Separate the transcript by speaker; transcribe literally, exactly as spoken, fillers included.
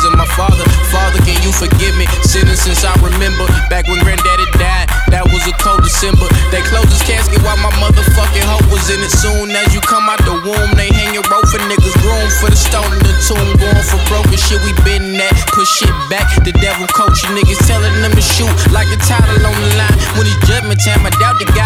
Speaker 1: because of my father. Father, can you forgive me? Sinning since I remember. Back when granddaddy died, that was a cold December. They closed his casket while my motherfucking hope was in it. Soon as you come out the womb, they hang your rope for niggas. Room for the stone in the tomb. Going for broken shit we been at. Push shit back. The devil coaching niggas telling them to shoot like a title on the line. When it's judgment time, I doubt the guy